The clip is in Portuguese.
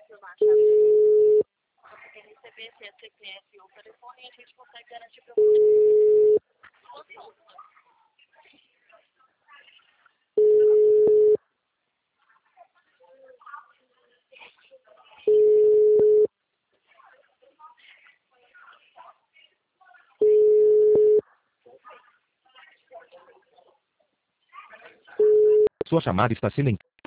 confirmar a chave. Você tem que receber se é CPF ou telefone e a gente consegue garantir para você. Sua chamada está sendo